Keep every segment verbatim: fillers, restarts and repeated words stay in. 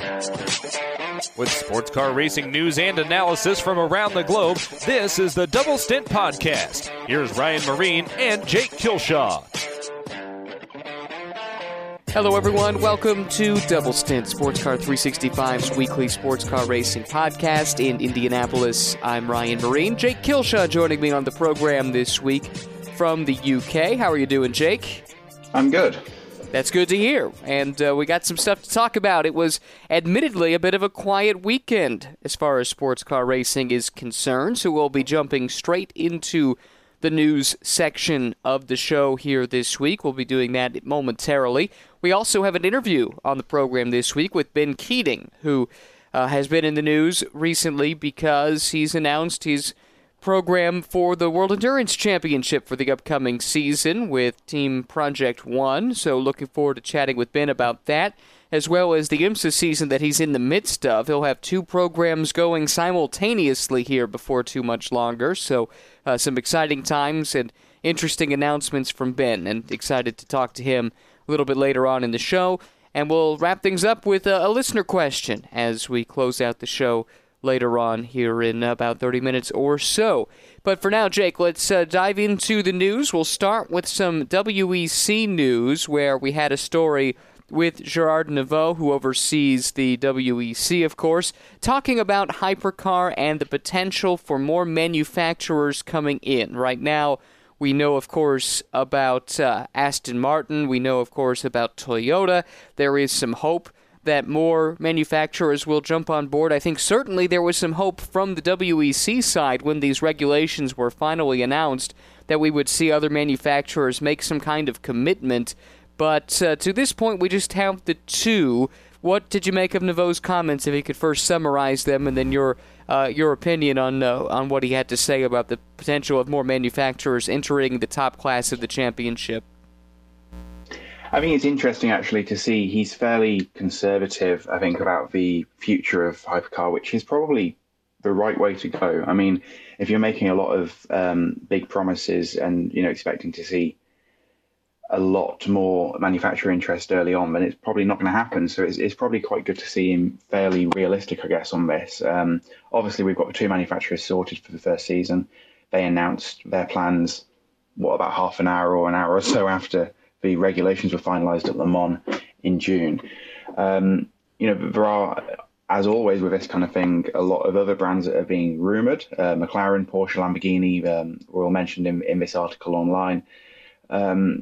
With sports car racing news and analysis from around the globe, this is the Double Stint Podcast. Here's Ryan Marine and Jake Kilshaw. Hello, everyone. Welcome to Double Stint, Sports Car three sixty-five's weekly sports car racing podcast in Indianapolis. I'm Ryan Marine. Jake Kilshaw joining me on the program this week from the U K. How are you doing, Jake? I'm good. That's good to hear. And uh, we got some stuff to talk about. It was admittedly a bit of a quiet weekend as far as sports car racing is concerned, so we'll be jumping straight into the news section of the show here this week. We'll be doing that momentarily. We also have an interview on the program this week with Ben Keating, who uh, has been in the news recently because he's announced his program for the World Endurance Championship for the upcoming season with Team Project One. So looking forward to chatting with Ben about that, as well as the IMSA season that he's in the midst of. He'll have two programs going simultaneously here before too much longer. So uh, some exciting times and interesting announcements from Ben, and excited to talk to him a little bit later on in the show. And we'll wrap things up with a, a listener question as we close out the show later on here in about thirty minutes or so. But for now, Jake, let's uh, dive into the news. We'll start with some W E C news, where we had a story with Gerard Neveu, who oversees the W E C, of course, talking about Hypercar and the potential for more manufacturers coming in. Right now, we know, of course, about uh, Aston Martin. We know, of course, about Toyota. There is some hope that more manufacturers will jump on board. I think certainly there was some hope from the W E C side when these regulations were finally announced that we would see other manufacturers make some kind of commitment. But uh, to this point, we just have the two. What did you make of Neveu's comments, if you could first summarize them, and then your uh, your opinion on uh, on what he had to say about the potential of more manufacturers entering the top class of the championship? I think it's interesting, actually, to see he's fairly conservative, I think, about the future of Hypercar, which is probably the right way to go. I mean, if you're making a lot of um, big promises and, you know, expecting to see a lot more manufacturer interest early on, then it's probably not going to happen. So it's, it's probably quite good to see him fairly realistic, I guess, on this. Um, obviously, we've got the two manufacturers sorted for the first season. They announced their plans, what, about half an hour or an hour or so after the regulations were finalised at Le Mans in June. Um, you know, there are, as always with this kind of thing, a lot of other brands that are being rumoured. Uh, McLaren, Porsche, Lamborghini um, were all mentioned in, in this article online. Um,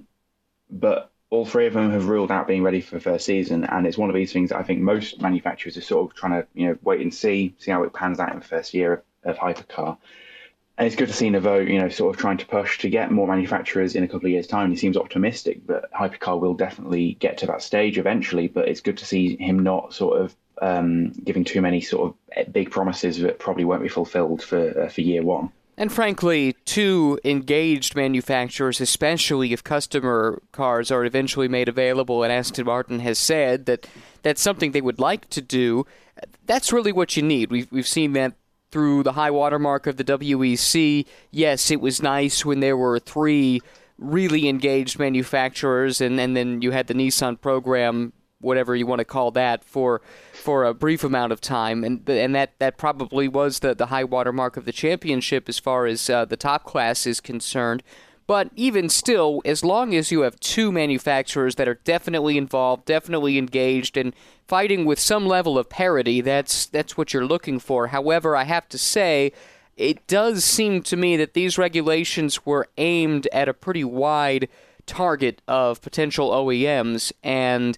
but all three of them have ruled out being ready for the first season. And it's one of these things that I think most manufacturers are sort of trying to, you know, wait and see, see how it pans out in the first year of, of Hypercar. And it's good to see Neveu, you know, sort of trying to push to get more manufacturers in a couple of years' time. He seems optimistic, but Hypercar will definitely get to that stage eventually. But it's good to see him not sort of um, giving too many sort of big promises that probably won't be fulfilled for uh, for year one. And frankly, two engaged manufacturers, especially if customer cars are eventually made available, and Aston Martin has said that that's something they would like to do, that's really what you need. We've, we've seen that through the high watermark of the W E C. Yes, it was nice when there were three really engaged manufacturers, and, and then you had the Nissan program, whatever you want to call that, for for a brief amount of time. And and that, that probably was the, the high watermark of the championship as far as uh, the top class is concerned. But even still, as long as you have two manufacturers that are definitely involved, definitely engaged, and fighting with some level of parity, that's that's what you're looking for. However, I have to say, it does seem to me that these regulations were aimed at a pretty wide target of potential O E Ms, and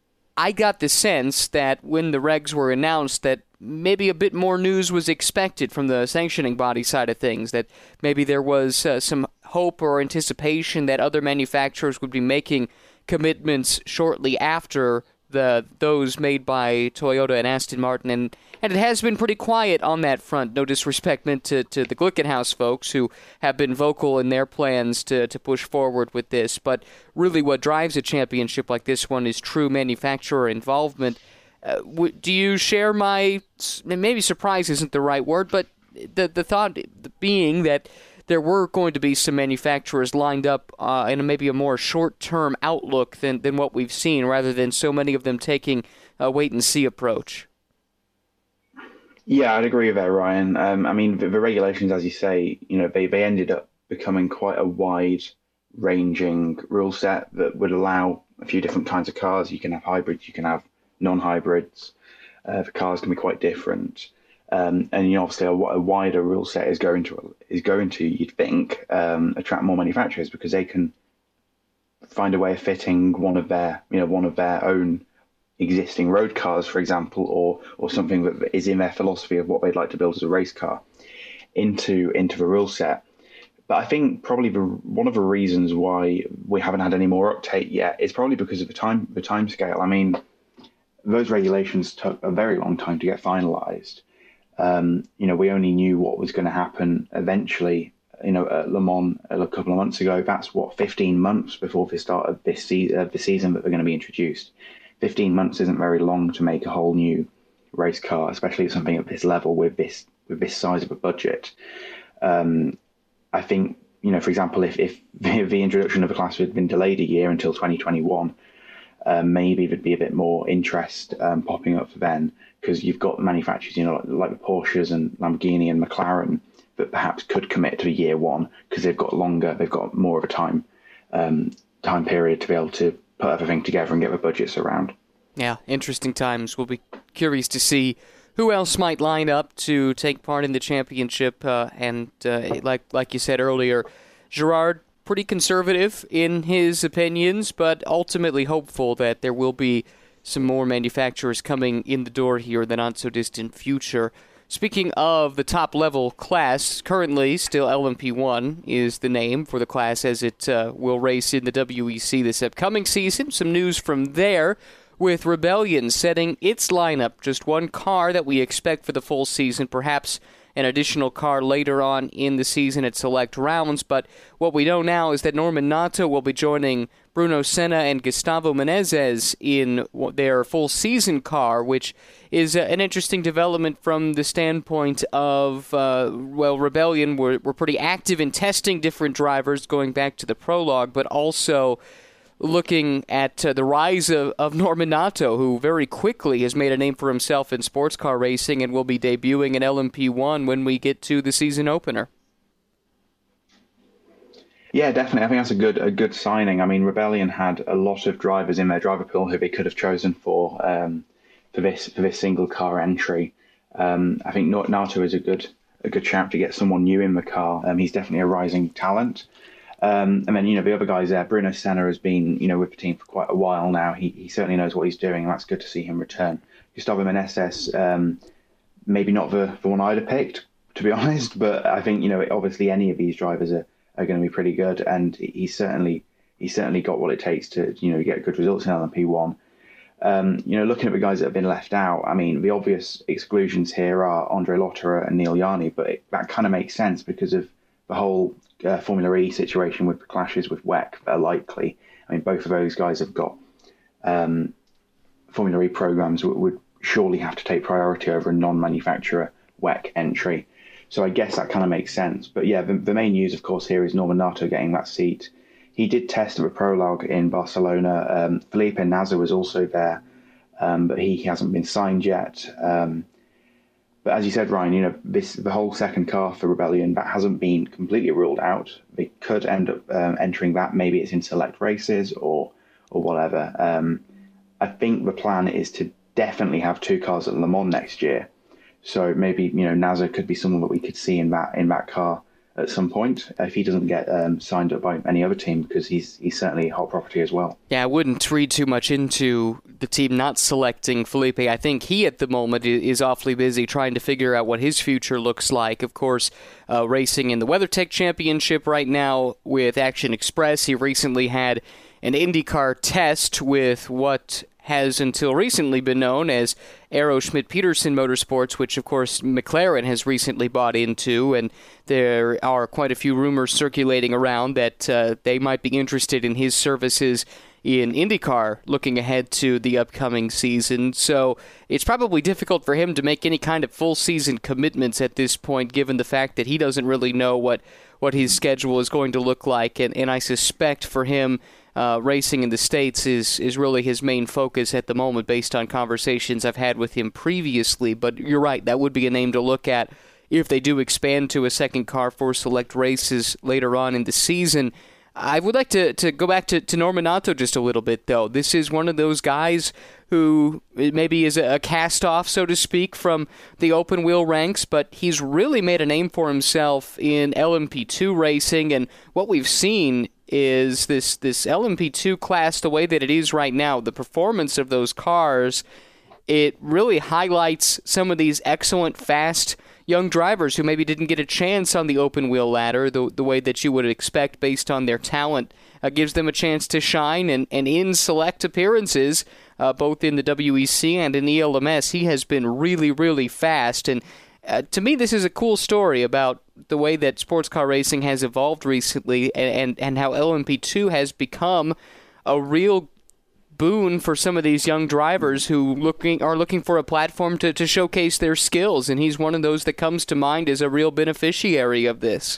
I got the sense that when the regs were announced that maybe a bit more news was expected from the sanctioning body side of things, that maybe there was uh, some hope or anticipation that other manufacturers would be making commitments shortly after the those made by Toyota and Aston Martin, and, and it has been pretty quiet on that front. No disrespect meant to, to the Glickenhaus folks, who have been vocal in their plans to, to push forward with this, but really what drives a championship like this one is true manufacturer involvement. Uh, w- do you share my, maybe surprise isn't the right word, but the the thought being that there were going to be some manufacturers lined up uh, in a, maybe a more short-term outlook than, than what we've seen, rather than so many of them taking a wait-and-see approach. Yeah, I'd agree with that, Ryan. Um, I mean, the, the regulations, as you say, you know, they, they ended up becoming quite a wide-ranging rule set that would allow a few different kinds of cars. You can have hybrids, you can have non-hybrids. Uh, the cars can be quite different. Um, and you know, obviously, a, a wider rule set is going to is going to you'd think um, attract more manufacturers because they can find a way of fitting one of their you know one of their own existing road cars, for example, or or something that is in their philosophy of what they'd like to build as a race car into into the rule set. But I think probably the, one of the reasons why we haven't had any more uptake yet is probably because of the time the time scale. I mean, those regulations took a very long time to get finalised. Um, you know, we only knew what was going to happen eventually, you know, at Le Mans a couple of months ago. That's what, fifteen months before the start of this season, uh, the season that they're going to be introduced. fifteen months isn't very long to make a whole new race car, especially something at this level with this with this size of a budget. Um, I think, you know, for example, if, if the, the introduction of the class had been delayed a year until twenty twenty-one, uh, maybe there'd be a bit more interest um, popping up for then. Because you've got manufacturers, you know, like, like the Porsches and Lamborghini and McLaren that perhaps could commit to year one because they've got longer, they've got more of a time um, time period to be able to put everything together and get the budgets around. Yeah, interesting times. We'll be curious to see who else might line up to take part in the championship. Uh, and uh, like like you said earlier, Gerard, pretty conservative in his opinions, but ultimately hopeful that there will be some more manufacturers coming in the door here in the not-so-distant future. Speaking of the top-level class, currently still L M P one is the name for the class as it uh, will race in the W E C this upcoming season. Some news from there with Rebellion setting its lineup. Just one car that we expect for the full season, perhaps an additional car later on in the season at select rounds. But what we know now is that Norman Nato will be joining Bruno Senna and Gustavo Menezes in their full season car, which is an interesting development from the standpoint of, uh, well, Rebellion were, were pretty active in testing different drivers going back to the prologue, but also looking at uh, the rise of, of Norman Nato, who very quickly has made a name for himself in sports car racing and will be debuting in L M P one when we get to the season opener. Yeah, definitely. I think that's a good a good signing. I mean, Rebellion had a lot of drivers in their driver pool who they could have chosen for um, for this for this single car entry. Um, I think Nato is a good a good chap to get someone new in the car. Um, he's definitely a rising talent. Um, and then, you know, the other guys there, Bruno Senna has been, you know, with the team for quite a while now. He he certainly knows what he's doing, and that's good to see him return. Gustavo Menezes, um, maybe not the, the one I'd have picked, to be honest, but I think, you know, obviously any of these drivers are, are going to be pretty good, and he's certainly he's certainly got what it takes to, you know, get good results in L M P one. Um, you know, looking at the guys that have been left out, I mean, the obvious exclusions here are Andre Lotterer and Neil Yarni, but it, that kind of makes sense because of the whole Uh, Formula E situation with the clashes with W E C that are likely. I mean, both of those guys have got um, Formula E programs that would surely have to take priority over a non-manufacturer W E C entry. So I guess that kind of makes sense. But yeah, the, the main news, of course, here is Norman Nato getting that seat. He did test at the prologue in Barcelona. Um, Felipe Nasr was also there, um, but he hasn't been signed yet. Um, But as you said, Ryan, you know, this the whole second car for Rebellion, that hasn't been completely ruled out. They could end up um, entering that. Maybe it's in select races or or whatever. Um, I think the plan is to definitely have two cars at Le Mans next year. So maybe, you know, Nasr could be someone that we could see in that in that car at some point if he doesn't get um, signed up by any other team, because he's he's certainly hot property as well. Yeah, I wouldn't read too much into the team not selecting Felipe. I think he at the moment is awfully busy trying to figure out what his future looks like. Of course, uh, racing in the WeatherTech Championship right now with Action Express. He recently had an IndyCar test with what has until recently been known as Aero Schmidt-Peterson Motorsports, which, of course, McLaren has recently bought into, and there are quite a few rumors circulating around that uh, they might be interested in his services in IndyCar looking ahead to the upcoming season. So it's probably difficult for him to make any kind of full-season commitments at this point, given the fact that he doesn't really know what, what his schedule is going to look like, and, and I suspect for him, uh, racing in the States is, is really his main focus at the moment based on conversations I've had with him previously. But you're right, that would be a name to look at if they do expand to a second car for select races later on in the season. I would like to, to go back to, to Norman Nato just a little bit, though. This is one of those guys who maybe is a cast-off, so to speak, from the open-wheel ranks, but he's really made a name for himself in L M P two racing, and what we've seen is this, this L M P two class, the way that it is right now, the performance of those cars, it really highlights some of these excellent, fast young drivers who maybe didn't get a chance on the open wheel ladder the the way that you would expect based on their talent. Uh, gives them a chance to shine, and, and in select appearances, uh, both in the W E C and in E L M S, he has been really, really fast. And uh, to me, this is a cool story about the way that sports car racing has evolved recently, and, and, and how L M P two has become a real boon for some of these young drivers who looking are looking for a platform to, to showcase their skills, and he's one of those that comes to mind as a real beneficiary of this.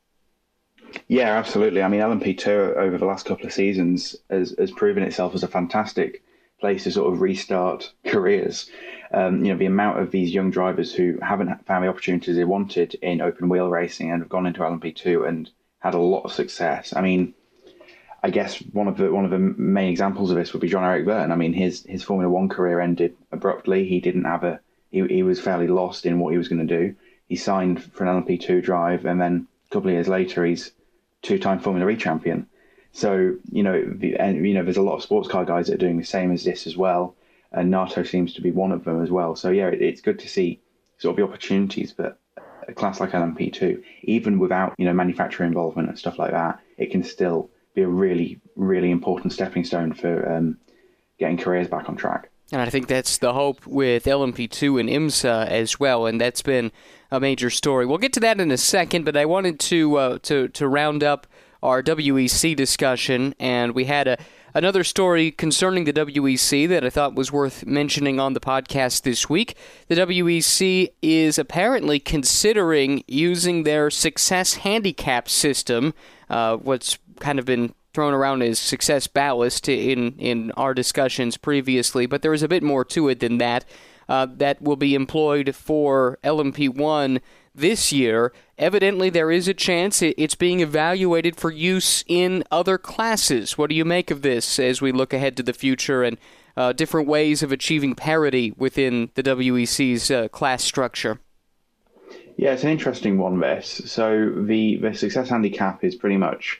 Yeah, absolutely. I mean, L M P two over the last couple of seasons has, has proven itself as a fantastic place to sort of restart careers. Um, you know, the amount of these young drivers who haven't found the opportunities they wanted in open wheel racing and have gone into L M P two and had a lot of success. I mean, I guess one of the one of the main examples of this would be Jean-Eric Vergne. I mean, his his Formula One career ended abruptly. He didn't have a he, he was fairly lost in what he was going to do. He signed for an L M P two drive, and then a couple of years later, he's two-time Formula E champion. So you know, the, and you know, there's a lot of sports car guys that are doing the same as this as well, and Nato seems to be one of them as well. So yeah, it, it's good to see sort of the opportunities that a class like L M P two, even without you know manufacturer involvement and stuff like that, it can still be a really, really important stepping stone for um, getting careers back on track. And I think that's the hope with L M P two and IMSA as well, and that's been a major story. We'll get to that in a second, but I wanted to uh, to to round up our W E C discussion, and we had a another story concerning the W E C that I thought was worth mentioning on the podcast this week. The W E C is apparently considering using their Success Handicap system, uh, what's kind of been thrown around as Success Ballast in, in our discussions previously, but there is a bit more to it than that. Uh, that will be employed for L M P one this year. Evidently, there is a chance it's being evaluated for use in other classes. What do you make of this as we look ahead to the future and uh, different ways of achieving parity within the W E C's uh, class structure? Yeah, it's an interesting one, this. So the, the Success Handicap is pretty much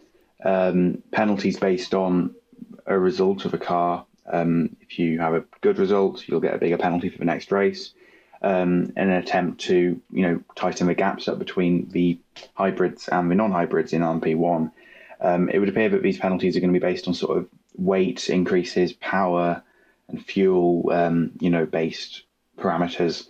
um, penalties based on a result of a car. Um, if you have a good result, you'll get a bigger penalty for the next race. Um, in an attempt to, you know, tighten the gaps up between the hybrids and the non-hybrids in L M P one. Um, it would appear that these penalties are going to be based on sort of weight increases, power, and fuel, um, you know, based parameters.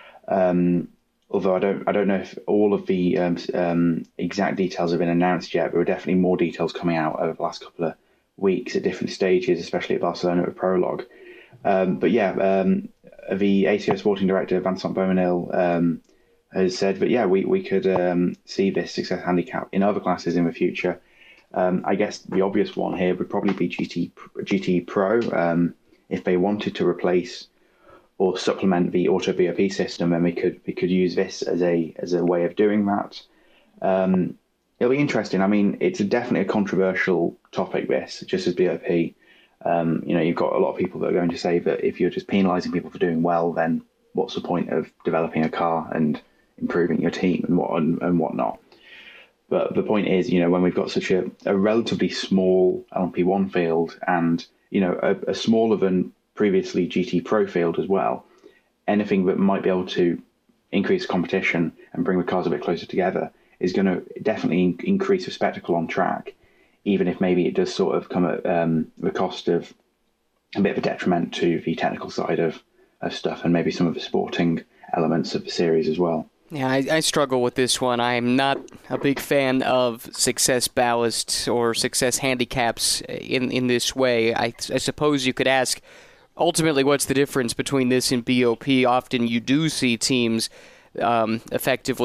Um, although I don't, I don't know if all of the um, um, exact details have been announced yet. There are definitely more details coming out over the last couple of weeks at different stages, especially at Barcelona with Prologue. Um, but yeah, um, the A C O sporting director, Vincent Beaumenil, um, has said that, yeah, we, we could um, see this Success Handicap in other classes in the future. Um, I guess the obvious one here would probably be G T, G T Pro. Um, if they wanted to replace or supplement the Auto V O P system, then we could we could use this as a as a way of doing that. Um, it'll be interesting. I mean, it's definitely a controversial topic, this, just as B O P. Um, you know, you've got a lot of people that are going to say that if you're just penalising people for doing well, then what's the point of developing a car and improving your team and what and, and whatnot? But the point is, you know, when we've got such a, a relatively small L M P one field and, you know, a, a smaller than previously G T Pro field as well, anything that might be able to increase competition and bring the cars a bit closer together is going to definitely increase the spectacle on track, even if maybe it does sort of come at um, the cost of a bit of a detriment to the technical side of, of stuff and maybe some of the sporting elements of the series as well. Yeah, I, I struggle with this one. I'm not a big fan of Success Ballasts or Success Handicaps in, in this way. I, I suppose you could ask, ultimately, what's the difference between this and B O P? Often you do see teams um, effectively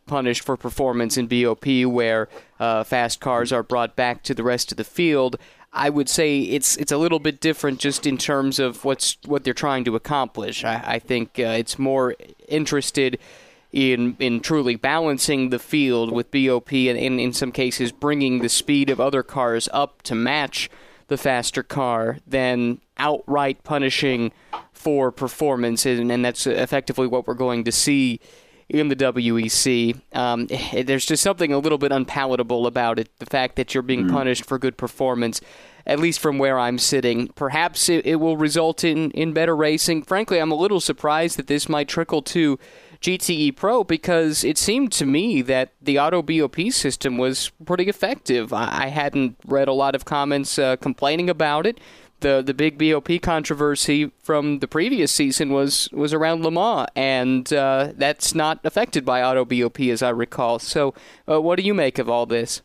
punished for performance in B O P, where uh, fast cars are brought back to the rest of the field. I would say it's it's a little bit different just in terms of what's what they're trying to accomplish. I, I think uh, it's more interested in in truly balancing the field with B O P and, and in some cases bringing the speed of other cars up to match the faster car than outright punishing for performance, and, and that's effectively what we're going to see in the W E C. Um, there's just something a little bit unpalatable about it, the fact that you're being punished for good performance, at least from where I'm sitting. Perhaps it, it will result in, in better racing. Frankly, I'm a little surprised that this might trickle to G T E Pro, because it seemed to me that the auto B O P system was pretty effective. I, I hadn't read a lot of comments uh, complaining about it. The the big B O P controversy from the previous season was, was around Le Mans, and uh, that's not affected by auto B O P, as I recall. So uh, what do you make of all this?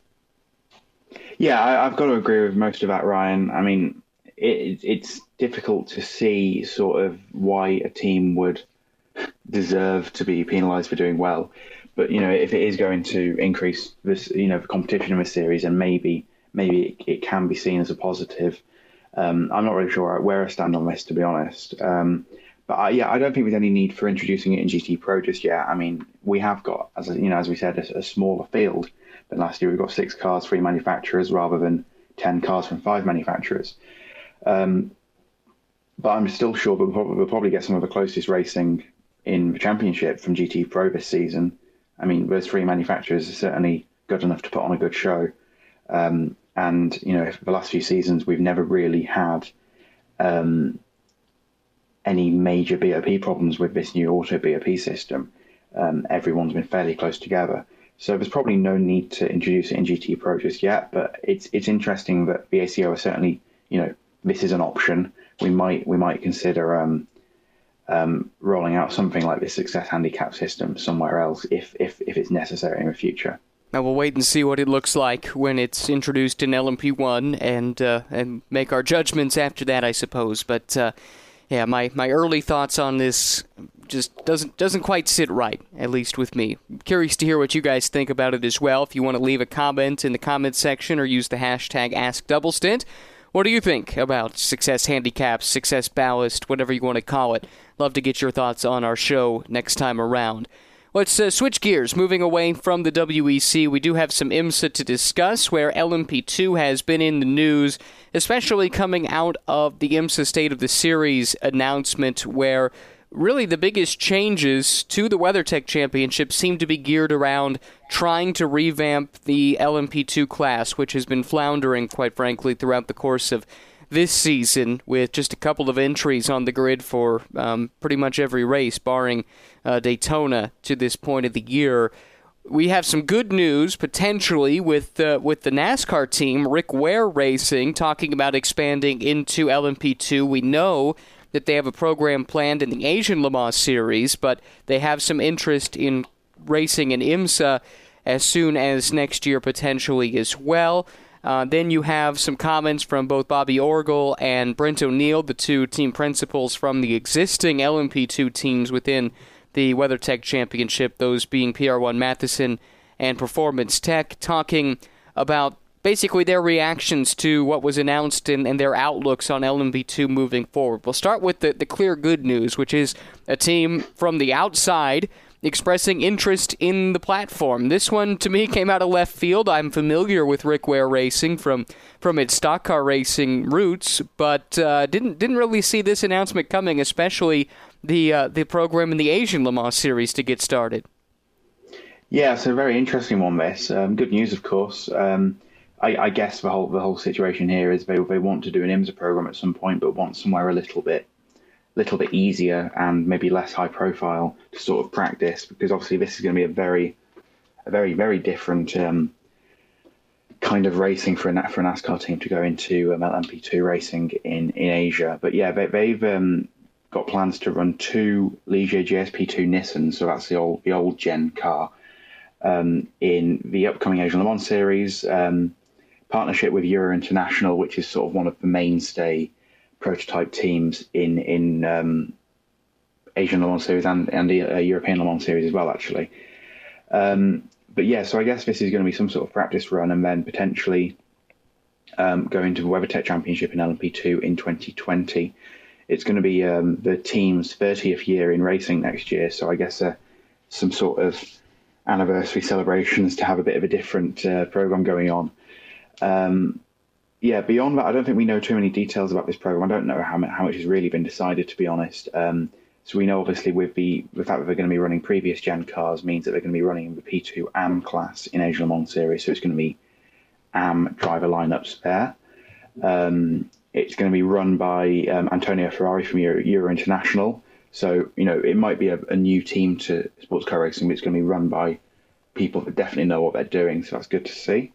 Yeah, I, I've got to agree with most of that, Ryan. I mean, it, it's difficult to see sort of why a team would deserve to be penalised for doing well. But, you know, if it is going to increase this, you know, the competition in this series, and maybe maybe it, it can be seen as a positive. Um, I'm not really sure where I stand on this, to be honest. Um, but I, yeah, I don't think there's any need for introducing it in G T Pro just yet. I mean, we have got, as you know, as we said, a, a smaller field than last year. We've got six cars, three manufacturers, rather than ten cars from five manufacturers. Um, but I'm still sure that we'll probably, we'll probably get some of the closest racing in the championship from G T Pro this season. I mean, those three manufacturers are certainly good enough to put on a good show. Um, And, you know, for the last few seasons, we've never really had um, any major B O P problems with this new auto B O P system. Um, everyone's been fairly close together. So there's probably no need to introduce it in G T Pro just yet. But it's it's interesting that the A C O are certainly, you know, this is an option. We might we might consider um, um, rolling out something like this success handicap system somewhere else if if if it's necessary in the future. Now we'll wait and see what it looks like when it's introduced in L M P one, and uh, and make our judgments after that, I suppose. But uh, yeah, my, my early thoughts on this just doesn't doesn't quite sit right, at least with me. I'm curious to hear what you guys think about it as well. If you want to leave a comment in the comment section or use the hashtag AskDoubleStint. What do you think about success handicaps, success ballast, whatever you want to call it? Love to get your thoughts on our show next time around. Let's uh, switch gears. Moving away from the W E C, we do have some IMSA to discuss, where L M P two has been in the news, especially coming out of the IMSA State of the Series announcement, where really the biggest changes to the WeatherTech Championship seem to be geared around trying to revamp the L M P two class, which has been floundering, quite frankly, throughout the course of this season, with just a couple of entries on the grid for um, pretty much every race, barring uh, Daytona to this point of the year. We have some good news, potentially, with uh, with the NASCAR team, Rick Ware Racing, talking about expanding into L M P two. We know that they have a program planned in the Asian Le Mans Series, but they have some interest in racing in IMSA as soon as next year, potentially, as well. Uh, then you have some comments from both Bobby Orgel and Brent O'Neill, the two team principals from the existing L M P two teams within the WeatherTech Championship, those being P R one Matheson and Performance Tech, talking about basically their reactions to what was announced and, and their outlooks on L M P two moving forward. We'll start with the, the clear good news, which is a team from the outside expressing interest in the platform. This one, to me, came out of left field. I'm familiar with Rick Ware Racing from, from its stock car racing roots, but uh, didn't didn't really see this announcement coming, especially the uh, the program in the Asian Le Mans Series to get started. Yeah, it's a very interesting one, this. Um, good news, of course. Um, I, I guess the whole the whole situation here is they they want to do an IMSA program at some point, but want somewhere a little bit little bit easier and maybe less high profile to sort of practice, because obviously this is going to be a very, a very, very different um, kind of racing for a, for a NASCAR team to go into um, L M P two racing in, in Asia. But yeah, they, they've um, got plans to run two Ligier G S P two Nissans, so that's the old, the old gen car, um, in the upcoming Asian Le Mans Series, um, partnership with Euro International, which is sort of one of the mainstay prototype teams in in um, Asian Le Mans Series and and the uh, European Le Mans Series as well, actually. Um, but yeah, so I guess this is going to be some sort of practice run, and then potentially um, go into the WeatherTech Championship in L M P two in twenty twenty. It's going to be um, the team's thirtieth year in racing next year, so I guess uh, some sort of anniversary celebrations to have a bit of a different uh, program going on. Um, yeah, beyond that, I don't think we know too many details about this program. I don't know how much, how much has really been decided, to be honest. Um, so we know, obviously, with the, the fact that they're going to be running previous gen cars means that they're going to be running in the P two A M class in Asia Le Mans Series, so it's going to be A M driver lineups there. Um, it's going to be run by um, Antonio Ferrari from Euro, Euro International. So, you know, it might be a, a new team to sports car racing, but it's going to be run by people that definitely know what they're doing. So that's good to see.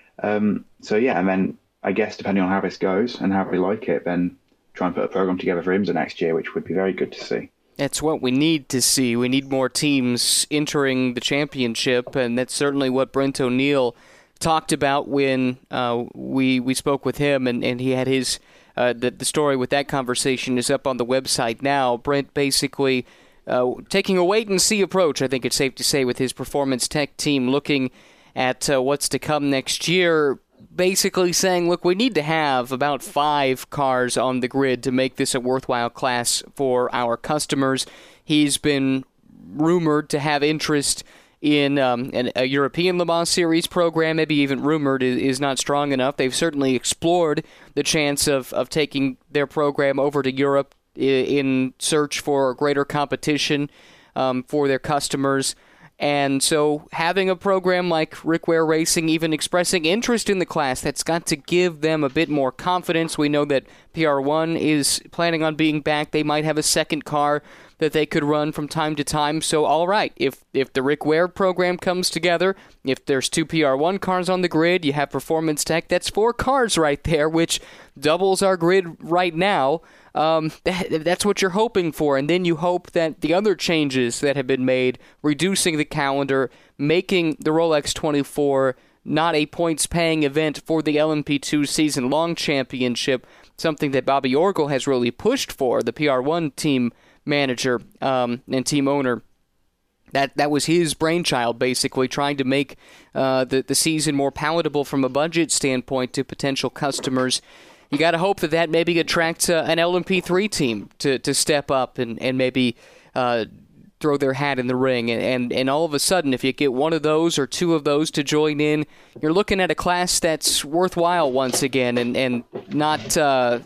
Um, so, yeah, and then I guess depending on how this goes and how we like it, then try and put a program together for IMSA next year, which would be very good to see. That's what we need to see. We need more teams entering the championship, and that's certainly what Brent O'Neill talked about when uh, we we spoke with him, and, and he had his uh, the, the story with that conversation is up on the website now. Brent basically uh, taking a wait-and-see approach, I think it's safe to say, with his Performance Tech team, looking at uh, what's to come next year, basically saying, look, we need to have about five cars on the grid to make this a worthwhile class for our customers. He's been rumored to have interest in um, an, a European Le Mans Series program, maybe even rumored is, is not strong enough. They've certainly explored the chance of, of taking their program over to Europe in, in search for greater competition um, for their customers. And so having a program like Rick Ware Racing even expressing interest in the class, that's got to give them a bit more confidence. We know that P R one is planning on being back. They might have a second car that they could run from time to time. So, all right, if if the Rick Ware program comes together, if there's two P R one cars on the grid, you have Performance Tech, that's four cars right there, which doubles our grid right now. Um, that, that's what you're hoping for, and then you hope that the other changes that have been made, reducing the calendar, making the Rolex twenty-four not a points-paying event for the L M P two season-long championship, something that Bobby Orgel has really pushed for, the P R one team manager um, and team owner. That that was his brainchild, basically, trying to make uh, the, the season more palatable from a budget standpoint to potential customers. You got to hope that that maybe attracts uh, an L M P three team to, to step up and, and maybe uh, throw their hat in the ring. And, and, and all of a sudden, if you get one of those or two of those to join in, you're looking at a class that's worthwhile once again, and, and not uh,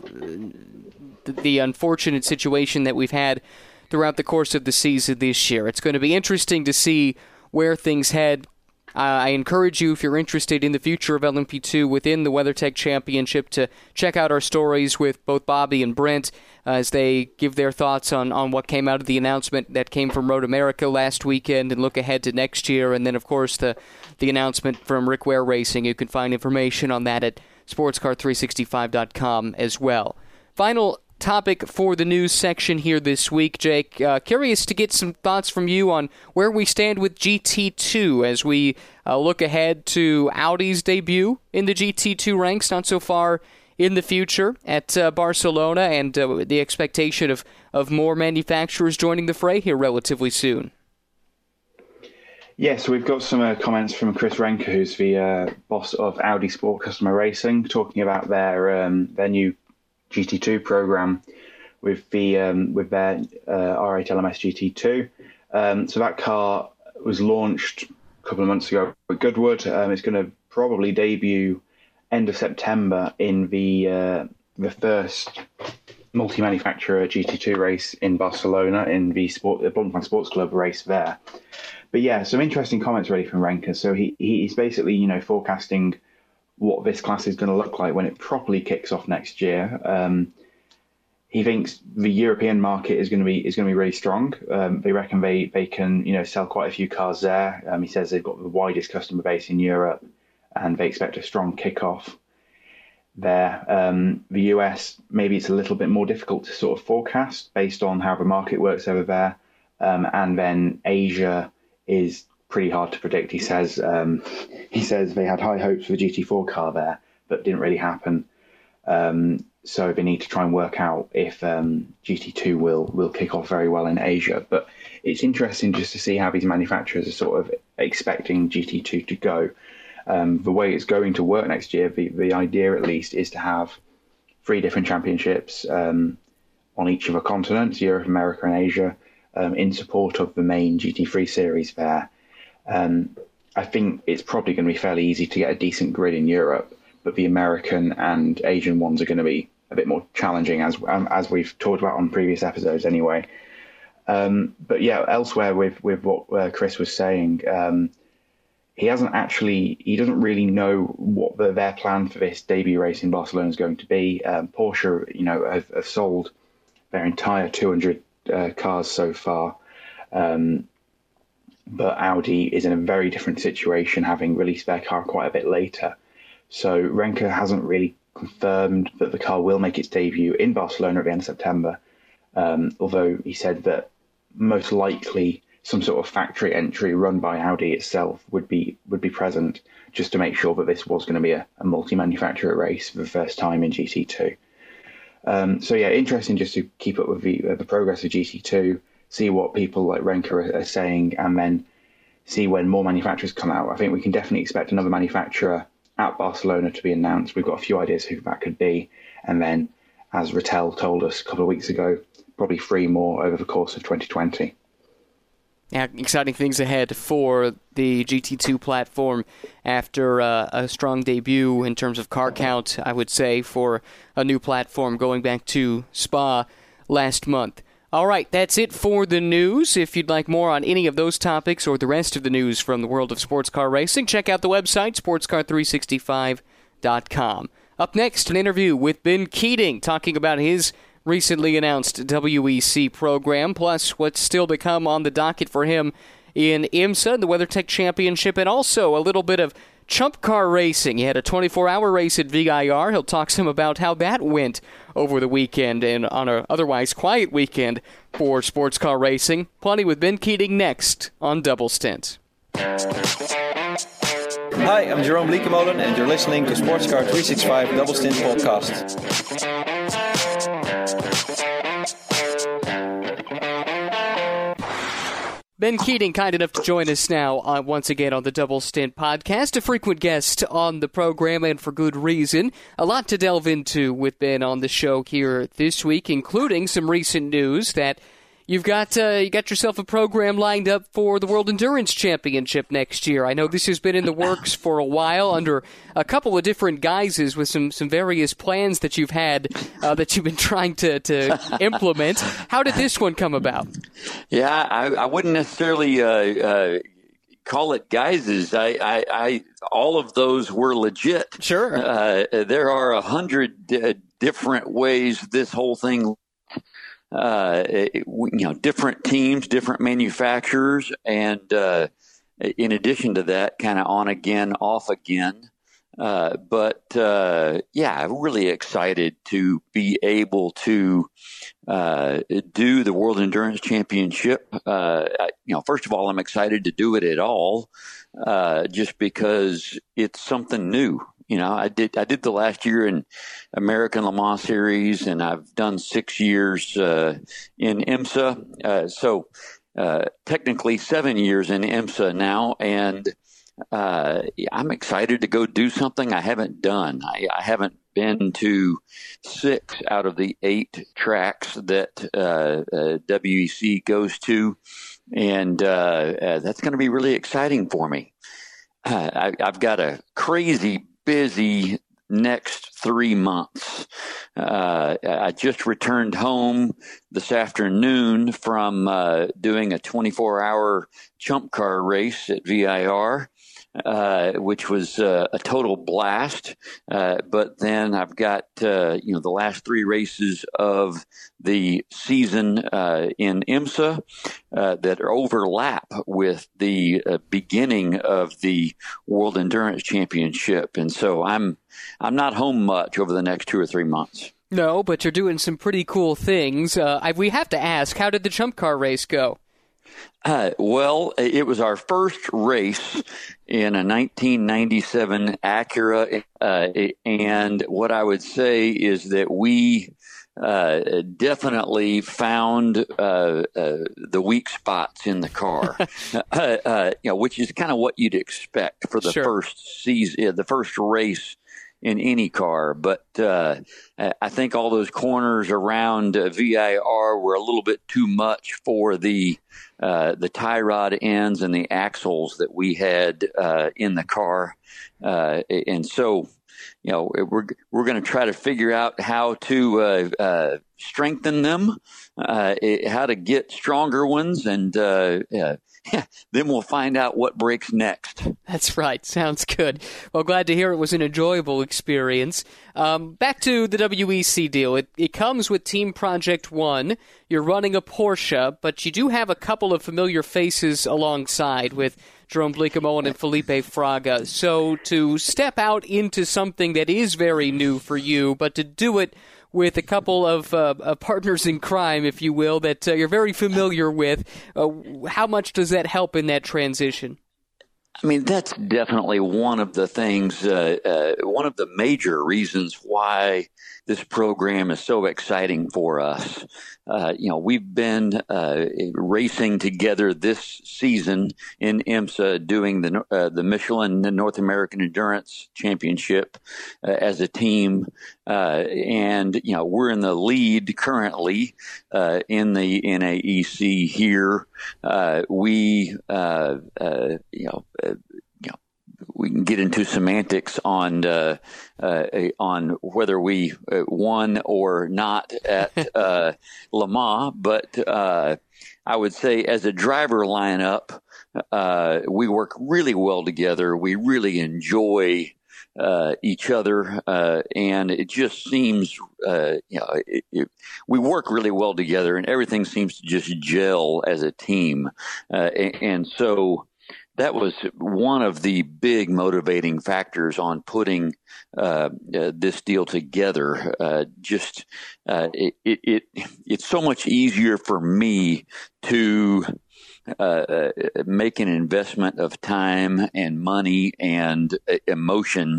the, the unfortunate situation that we've had throughout the course of the season this year. It's going to be interesting to see where things head. Uh, I encourage you, if you're interested in the future of L M P two within the WeatherTech Championship, to check out our stories with both Bobby and Brent uh, as they give their thoughts on, on what came out of the announcement that came from Road America last weekend and look ahead to next year. And then, of course, the, the announcement from Rick Ware Racing. You can find information on that at sports car three sixty-five dot com as well. Final topic for the news section here this week, Jake. Uh, curious to get some thoughts from you on where we stand with G T two as we uh, look ahead to Audi's debut in the G T two ranks not so far in the future at uh, Barcelona, and uh, the expectation of, of more manufacturers joining the fray here relatively soon. Yeah, so we've got some uh, comments from Chris Renker, who's the uh, boss of Audi Sport Customer Racing, talking about their um, their new G T two program with the um, with their uh, R eight L M S G T two. Um, so that car was launched a couple of months ago at Goodwood. Um, it's going to probably debut end of September in the uh, the first multi-manufacturer G T two race in Barcelona in the sport the Blancpain Sports Club race there. But yeah, some interesting comments really from Renker. So he he's basically you know forecasting what this class is going to look like when it properly kicks off next year. Um, he thinks the European market is going to be is going to be really strong. Um, they reckon they they can you know sell quite a few cars there. Um, he says they've got the widest customer base in Europe, and they expect a strong kickoff there. Um, the U S, maybe it's a little bit more difficult to sort of forecast based on how the market works over there, um, and then Asia is pretty hard to predict. He says um, he says they had high hopes for the G T four car there, but didn't really happen. Um, so they need to try and work out if um, G T two will will kick off very well in Asia. But it's interesting just to see how these manufacturers are sort of expecting G T two to go. Um, the way it's going to work next year, the, the idea at least, is to have three different championships um, on each of the continents, Europe, America, and Asia, um, in support of the main G T three series there. Um, I think it's probably going to be fairly easy to get a decent grid in Europe, but the American and Asian ones are going to be a bit more challenging, as um, as we've talked about on previous episodes anyway. Um, but yeah, elsewhere with, with what uh, Chris was saying, um, he hasn't actually, he doesn't really know what the, their plan for this debut race in Barcelona is going to be. Um, Porsche, you know, have, have sold their entire two hundred uh, cars so far. Um, but Audi is in a very different situation, having released their car quite a bit later. So Renke hasn't really confirmed that the car will make its debut in Barcelona at the end of September, um, although he said that most likely some sort of factory entry run by Audi itself would be would be present, just to make sure that this was going to be a, a multi-manufacturer race for the first time in G T two. Um, so yeah, interesting just to keep up with the, uh, the progress of G T two, see what people like Renke are, are saying, and then see when more manufacturers come out. I think we can definitely expect another manufacturer at Barcelona to be announced. We've got a few ideas who that could be, and then, as Rattel told us a couple of weeks ago, probably three more over the course of twenty twenty. Yeah, exciting things ahead for the G T two platform after uh, a strong debut in terms of car count, I would say, for a new platform going back to Spa last month. All right, that's it for the news. If you'd like more on any of those topics or the rest of the news from the world of sports car racing, check out the website, sports car three sixty-five dot com. Up next, an interview with Ben Keating talking about his recently announced W E C program, plus what's still to come on the docket for him in IMSA, the WeatherTech Championship, and also a little bit of Chump Car racing. He had a twenty-four hour race at V I R. He'll talk some about how that went over the weekend and on an otherwise quiet weekend for sports car racing. Plenty with Ben Keating next on Double Stint. Hi, I'm Jerome Liekemolen, and you're listening to Sports Car three sixty-five Double Stint Podcast. Ben Keating, kind enough to join us now uh, once again on the Double Stint Podcast, a frequent guest on the program, and for good reason. A lot to delve into with Ben on the show here this week, including some recent news that you've got uh, you got yourself a program lined up for the World Endurance Championship next year. I know this has been in the works for a while under a couple of different guises with some, some various plans that you've had uh, that you've been trying to, to implement. How did this one come about? Yeah, I, I wouldn't necessarily uh, uh, call it guises. I, I, I, all of those were legit. Sure. Uh, there are a hundred uh, different ways this whole thing Uh, it, you know, different teams, different manufacturers, and uh, in addition to that, kind of on again, off again. Uh, but uh, yeah, I'm really excited to be able to uh, do the World Endurance Championship. Uh, I, you know, first of all, I'm excited to do it at all, uh, just because it's something new. You know, I did I did the last year in American Le Mans Series, and I've done six years uh, in IMSA. Uh, so uh, technically seven years in IMSA now, and uh, I'm excited to go do something I haven't done. I, I haven't been to six out of the eight tracks that uh, uh, W E C goes to, and uh, uh, that's going to be really exciting for me. Uh, I, I've got a crazy busy next three months. Uh, I just returned home this afternoon from uh, doing a twenty-four hour chump car race at V I R, uh, which was uh, a total blast. Uh, but then I've got uh, you know the last three races of the season uh, in IMSA uh, that overlap with the uh, beginning of the World Endurance Championship, and so I'm I'm not home much over the next two or three months. No, but you're doing some pretty cool things. Uh, I, we have to ask, how did the chump car race go? Uh, well, it was our first race in a nineteen ninety-seven Acura, uh, and what I would say is that we uh, definitely found uh, uh, the weak spots in the car, uh, uh, you know, which is kind of what you'd expect for the Sure. first season, the first race in any car. But uh, I think all those corners around uh, V I R were a little bit too much for the uh, the tie rod ends and the axles that we had uh, in the car, uh, and so you know we're we're going to try to figure out how to uh, uh, strengthen them, uh, how to get stronger ones, and uh, uh, yeah, then we'll find out what breaks next. That's right. Sounds good. Well, glad to hear it was an enjoyable experience. Um, back to the W E C deal. It, it comes with Team Project One. You're running a Porsche, but you do have a couple of familiar faces alongside with Jerome Bleekemolen and Felipe Fraga. So to step out into something that is very new for you, but to do it with a couple of uh, uh, partners in crime, if you will, that uh, you're very familiar with, uh, how much does that help in that transition? I mean, that's definitely one of the things, uh, uh, one of the major reasons why this program is so exciting for us. Uh, you know, we've been uh, racing together this season in IMSA, doing the uh, the Michelin North American Endurance Championship uh, as a team, uh, and you know we're in the lead currently uh, in the N A E C here. Uh, we, uh, uh, you know. Uh, We can get into semantics on uh, uh, on whether we uh, won or not at uh, Le Mans, but uh, I would say as a driver lineup, uh, we work really well together. We really enjoy uh, each other, uh, and it just seems uh, you know it, it, we work really well together, and everything seems to just gel as a team, uh, and, and so. That was one of the big motivating factors on putting uh, uh, this deal together. Uh, just uh, it, it, it it's so much easier for me to uh, uh, make an investment of time and money and uh, emotion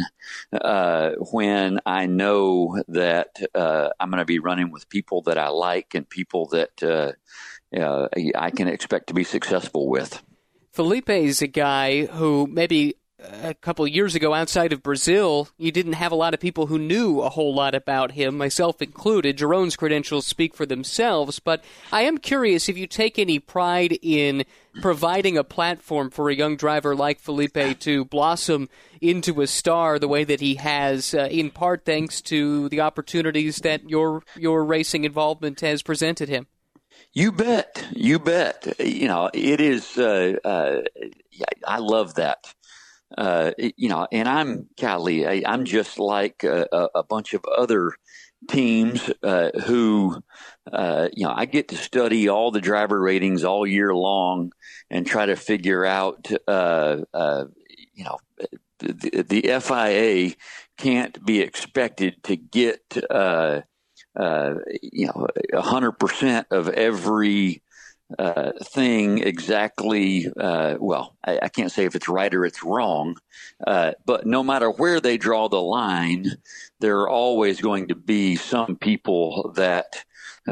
uh, when I know that uh, I'm going to be running with people that I like and people that uh, uh, I can expect to be successful with. Felipe is a guy who maybe a couple of years ago outside of Brazil, you didn't have a lot of people who knew a whole lot about him, myself included. Jerome's credentials speak for themselves, but I am curious if you take any pride in providing a platform for a young driver like Felipe to blossom into a star the way that he has, uh, in part thanks to the opportunities that your your racing involvement has presented him. You bet. You bet. You know, it is, uh, uh, I love that. Uh, you know, and I'm, golly, I, I'm just like a, a bunch of other teams uh, who, uh, you know, I get to study all the driver ratings all year long and try to figure out, uh, uh, you know, the, the F I A can't be expected to get, uh, Uh, you know, a hundred percent of every uh, thing exactly. Uh, well, I, I can't say if it's right or it's wrong, uh, but no matter where they draw the line, there are always going to be some people that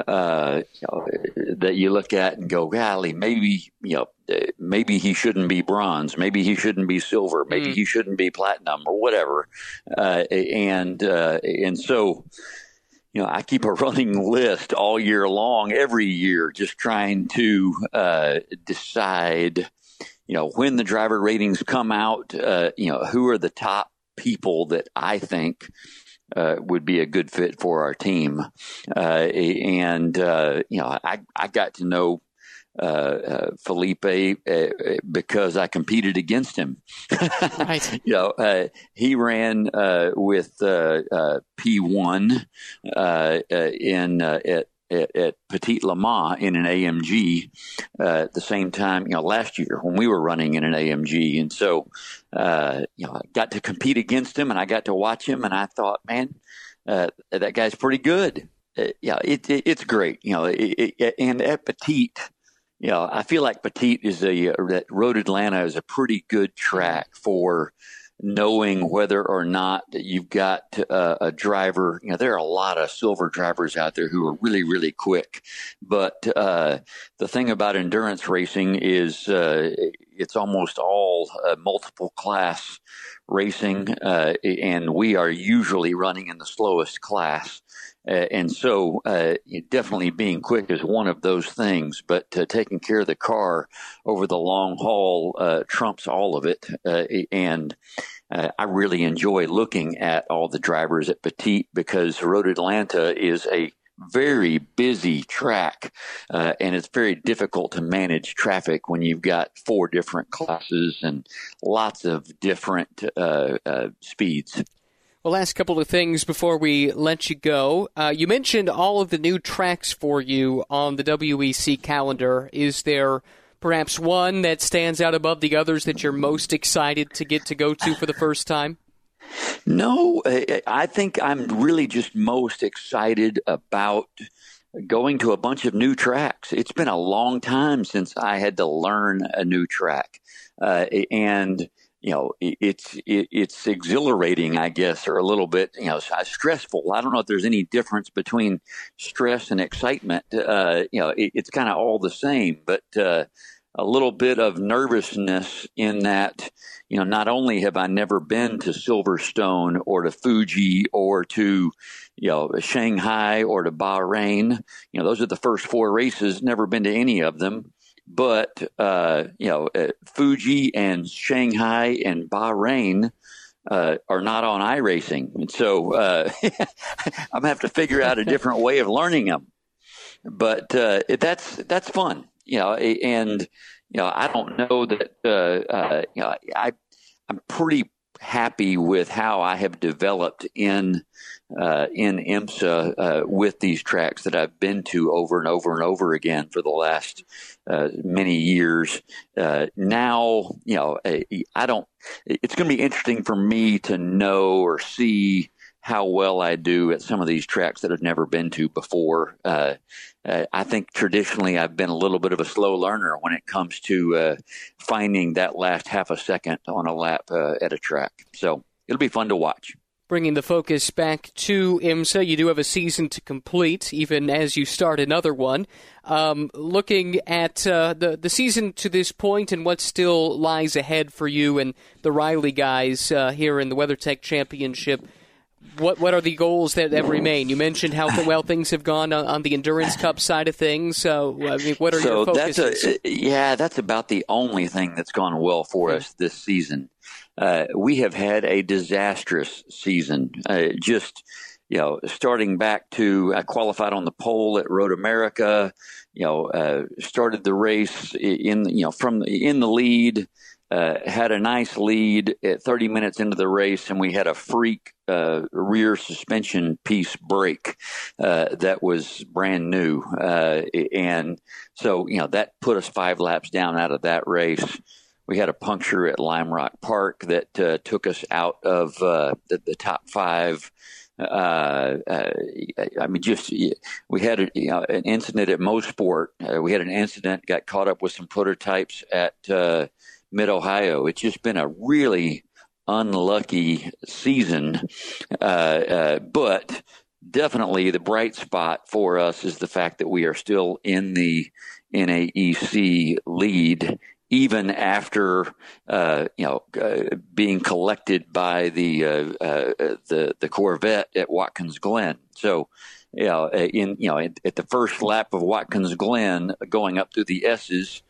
uh, you know, that you look at and go, golly, maybe you know, maybe he shouldn't be bronze, maybe he shouldn't be silver, maybe mm. he shouldn't be platinum or whatever, uh, and uh, and so. You know, I keep a running list all year long, every year, just trying to uh, decide, you know, when the driver ratings come out, uh, you know, who are the top people that I think uh, would be a good fit for our team. Uh, and, uh, you know, I, I got to know uh, uh, Felipe uh, because I competed against him. Right. You know, uh, he ran uh, with uh, uh, P one uh, uh, in uh, at, at at Petit Le Mans in an A M G uh, at the same time. You know, last year when we were running in an A M G, and so uh, you know, I got to compete against him, and I got to watch him, and I thought, man, uh, that guy's pretty good. Uh, yeah, it, it, it's great. You know, it, it, and at Petit. you know, I feel like Petite is a that Road Atlanta is a pretty good track for knowing whether or not you've got uh, a driver. You know, there are a lot of silver drivers out there who are really, really quick. But uh, the thing about endurance racing is uh, it's almost all uh, multiple class racing, uh, and we are usually running in the slowest class. Uh, and so uh, definitely being quick is one of those things, but uh, taking care of the car over the long haul uh, trumps all of it. Uh, and uh, I really enjoy looking at all the drivers at Petite because Road Atlanta is a very busy track, uh, and it's very difficult to manage traffic when you've got four different classes and lots of different uh, uh, speeds. Well, last couple of things before we let you go. Uh, you mentioned all of the new tracks for you on the W E C calendar. Is there perhaps one that stands out above the others that you're most excited to get to go to for the first time? No, I think I'm really just most excited about going to a bunch of new tracks. It's been a long time since I had to learn a new track. Uh, and You know, it's it, it's exhilarating, I guess, or a little bit, you know, stressful. I don't know if there's any difference between stress and excitement. Uh, you know, it, it's kind of all the same, but uh, a little bit of nervousness in that, you know, not only have I never been to Silverstone or to Fuji or to, you know, Shanghai or to Bahrain. You know, those are the first four races, never been to any of them. But, uh, you know, uh, Fuji and Shanghai and Bahrain uh, are not on iRacing. And so uh, I'm going to have to figure out a different way of learning them. But uh, that's that's fun, you know, and, you know, I don't know that, uh, uh, you know, I, I'm pretty happy with how I have developed in uh, in IMSA uh, with these tracks that I've been to over and over and over again for the last uh, many years. Uh, now, you know, I don't. It's going to be interesting for me to know or see how well I do at some of these tracks that I've never been to before. Uh, uh, I think traditionally I've been a little bit of a slow learner when it comes to uh, finding that last half a second on a lap uh, at a track. So it'll be fun to watch. Bringing the focus back to IMSA, you do have a season to complete, even as you start another one. Um, looking at uh, the, the season to this point and what still lies ahead for you and the Riley guys uh, here in the WeatherTech Championship, What what are the goals that, that remain? You mentioned how well things have gone on, on the Endurance Cup side of things. So, I mean, what are so your focuses? That's a, yeah, that's about the only thing that's gone well for mm-hmm. us this season. Uh, we have had a disastrous season. Uh, just, you know, starting back to I qualified on the pole at Road America. You know, uh, started the race in you know from in the lead. Uh, had a nice lead at thirty minutes into the race, and we had a freak uh, rear suspension piece break uh, that was brand new. Uh, and so, you know, that put us five laps down out of that race. We had a puncture at Lime Rock Park that uh, took us out of uh, the, the top five. Uh, uh, I mean, just we had a, you know, an incident at Mosport. Uh, we had an incident, got caught up with some prototypes at uh, Mid-Ohio. It's just been a really unlucky season, uh, uh, but definitely the bright spot for us is the fact that we are still in the N A E C lead, even after uh, you know uh, being collected by the uh, uh, the the Corvette at Watkins Glen. So. You know, in you know, at, at the first lap of Watkins Glen, going up through the S's,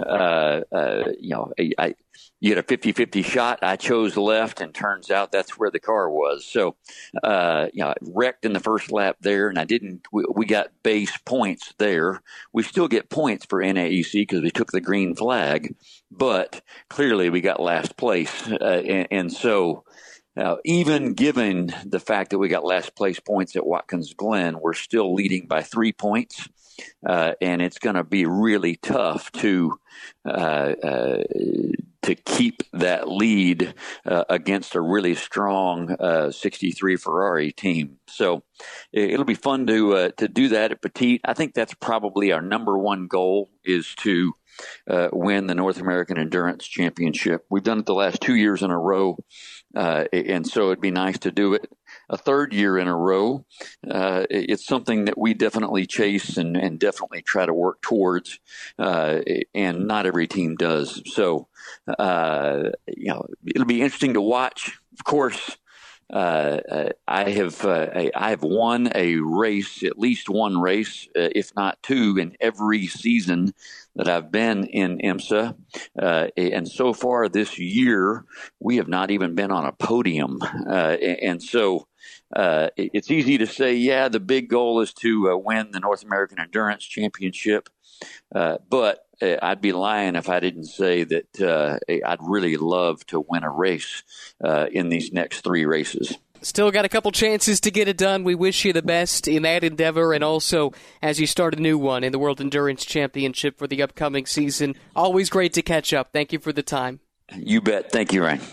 uh, uh, you know, I, I you had a fifty-fifty shot. I chose left, and turns out that's where the car was. So, uh, you know, wrecked in the first lap there, and I didn't. We, we got base points there. We still get points for N A E C because we took the green flag, but clearly we got last place, uh, and, and so. Now, even given the fact that we got last place points at Watkins Glen, we're still leading by three points. uh, and it's going to be really tough to uh, uh, to keep that lead uh, against a really strong uh, sixty-three Ferrari team. So it'll be fun to uh, to do that at Petit. I think that's probably our number one goal, is to uh, win the North American Endurance Championship. We've done it the last two years in a row, uh, and so it'd be nice to do it a third year in a row. Uh, it's something that we definitely chase and, and definitely try to work towards, uh, and not every team does. So, uh, you know, it'll be interesting to watch. Of course, uh, I have uh, I have won a race, at least one race, uh, if not two, in every season that I've been in IMSA. Uh, and so far this year, we have not even been on a podium. Uh, and so uh, it's easy to say, yeah, the big goal is to uh, win the North American Endurance Championship. Uh, but uh, I'd be lying if I didn't say that uh, I'd really love to win a race uh, in these next three races. Still got a couple chances to get it done. We wish you the best in that endeavor, and also as you start a new one in the World Endurance Championship for the upcoming season. Always great to catch up. Thank you for the time. You bet. Thank you, Ryan.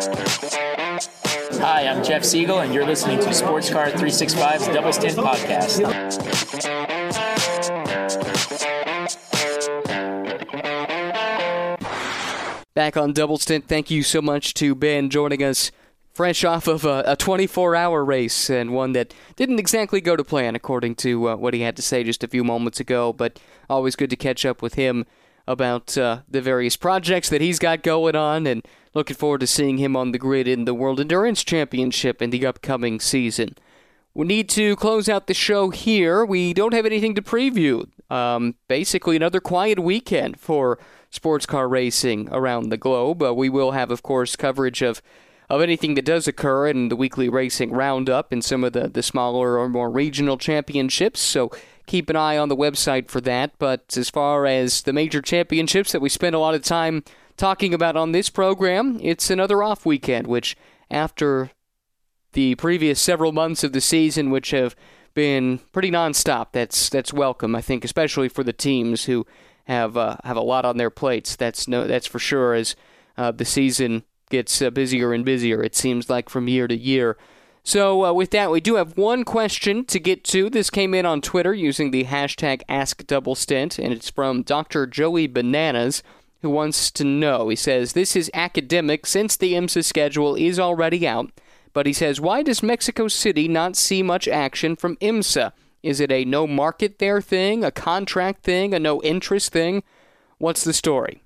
Hi, I'm Jeff Siegel, and you're listening to Sports Car three sixty-five's Double Stint Podcast. Back on Double Stint, thank you so much to Ben joining us fresh off of a, a twenty-four hour race, and one that didn't exactly go to plan, according to uh, what he had to say just a few moments ago, but always good to catch up with him about uh, the various projects that he's got going on, and looking forward to seeing him on the grid in the World Endurance Championship in the upcoming season. We need to close out the show here. We don't have anything to preview. Um, basically, another quiet weekend for sports car racing around the globe. Uh, we will have, of course, coverage of, of anything that does occur in the weekly racing roundup and some of the, the smaller or more regional championships, so keep an eye on the website for that. But as far as the major championships that we spend a lot of time talking about on this program, it's another off weekend, which after the previous several months of the season, which have been pretty nonstop, that's that's welcome, I think, especially for the teams who have uh, have a lot on their plates. That's no, that's for sure, as uh, the season gets uh, busier and busier, it seems like, from year to year. So uh, with that, we do have one question to get to. This came in on Twitter using the hashtag AskDoubleStint, and it's from Doctor Joey Bananas, who wants to know. He says, this is academic since the IMSA schedule is already out, but he says, why does Mexico City not see much action from IMSA? Is it a no market there thing, a contract thing, a no interest thing? What's the story?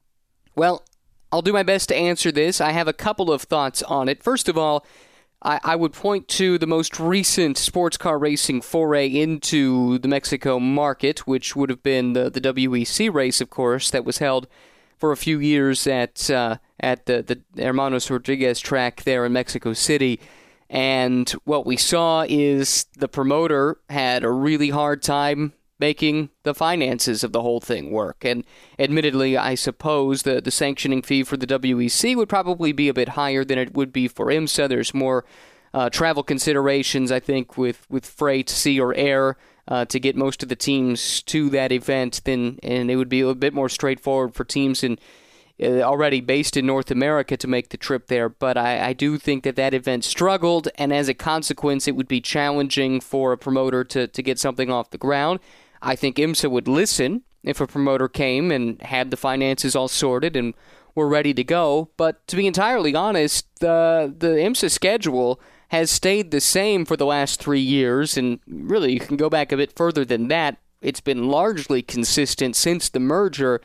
Well, I'll do my best to answer this. I have a couple of thoughts on it. First of all, I, I would point to the most recent sports car racing foray into the Mexico market, which would have been the, the W E C race, of course, that was held for a few years at uh, at the, the Hermanos Rodriguez track there in Mexico City. And what we saw is the promoter had a really hard time making the finances of the whole thing work. And admittedly, I suppose the, the sanctioning fee for the W E C would probably be a bit higher than it would be for IMSA. There's more uh, travel considerations, I think, with, with freight, sea or air, uh, to get most of the teams to that event. Then, and it would be a bit more straightforward for teams in uh, already based in North America to make the trip there. But I, I do think that that event struggled, and as a consequence, it would be challenging for a promoter to, to get something off the ground. I think IMSA would listen if a promoter came and had the finances all sorted and were ready to go. But to be entirely honest, the the IMSA schedule has stayed the same for the last three years, and really you can go back a bit further than that. It's been largely consistent since the merger,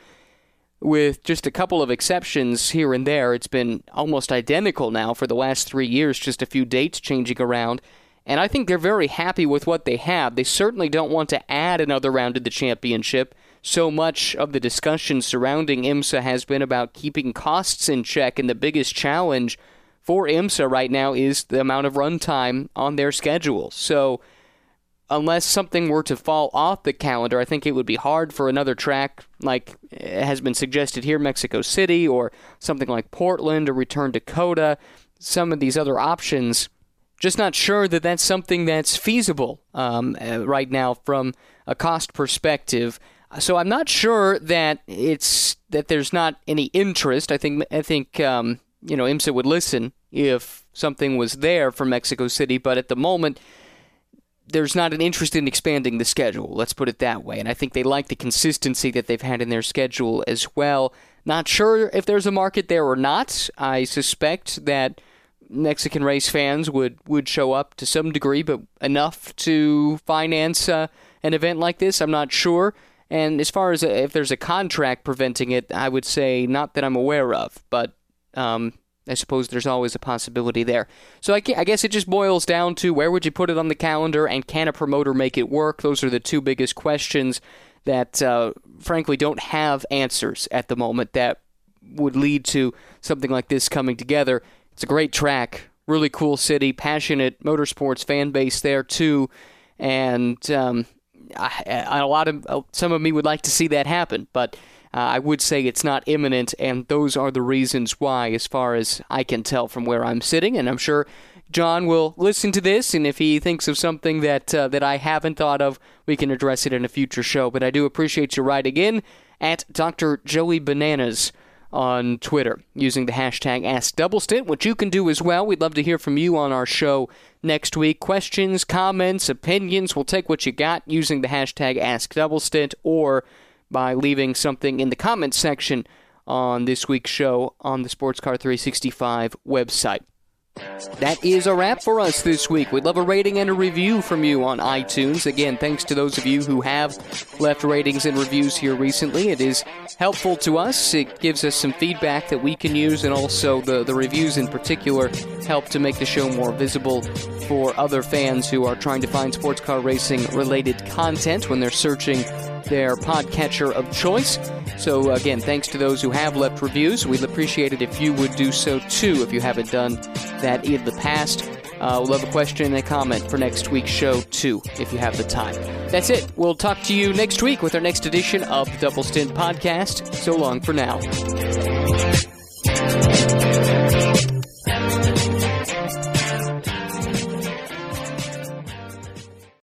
with just a couple of exceptions here and there. It's been almost identical now for the last three years, just a few dates changing around. And I think they're very happy with what they have. They certainly don't want to add another round to the championship. So much of the discussion surrounding IMSA has been about keeping costs in check, and the biggest challenge for IMSA right now is the amount of runtime on their schedule. So unless something were to fall off the calendar, I think it would be hard for another track like has been suggested here, Mexico City, or something like Portland or Return Dakota, some of these other options. Just not sure that that's something that's feasible um, uh, right now from a cost perspective. So I'm not sure that it's that there's not any interest. I think I think um, you know IMSA would listen if something was there for Mexico City, but at the moment there's not an interest in expanding the schedule. Let's put it that way. And I think they like the consistency that they've had in their schedule as well. Not sure if there's a market there or not. I suspect that Mexican race fans would, would show up to some degree, but enough to finance uh, an event like this, I'm not sure. And as far as uh, if there's a contract preventing it, I would say not that I'm aware of, but um, I suppose there's always a possibility there. So I, I guess it just boils down to where would you put it on the calendar, and can a promoter make it work? Those are the two biggest questions that, uh, frankly, don't have answers at the moment that would lead to something like this coming together. It's a great track, really cool city, passionate motorsports fan base there too, and um, I, I, a lot of some of me would like to see that happen, but uh, I would say it's not imminent, and those are the reasons why, as far as I can tell from where I'm sitting. And I'm sure John will listen to this, and if he thinks of something that uh, that I haven't thought of, we can address it in a future show. But I do appreciate you writing in at Doctor Joey Bananas on Twitter using the hashtag AskDoubleStint, which you can do as well. We'd love to hear from you on our show next week. Questions, comments, opinions, we'll take what you got using the hashtag AskDoubleStint, or by leaving something in the comments section on this week's show on the Sports Car three sixty-five website. That is a wrap for us this week. We'd love a rating and a review from you on iTunes. Again, thanks to those of you who have left ratings and reviews here recently. It is helpful to us. It gives us some feedback that we can use, and also the, the reviews in particular help to make the show more visible for other fans who are trying to find sports car racing related content when they're searching their podcatcher of choice. So again, thanks to those who have left reviews. We'd appreciate it if you would do so too, if you haven't done that in the past. Uh, we'll have a question and a comment for next week's show too, if you have the time. That's it. We'll talk to you next week with our next edition of the Double Stint Podcast. So long for now.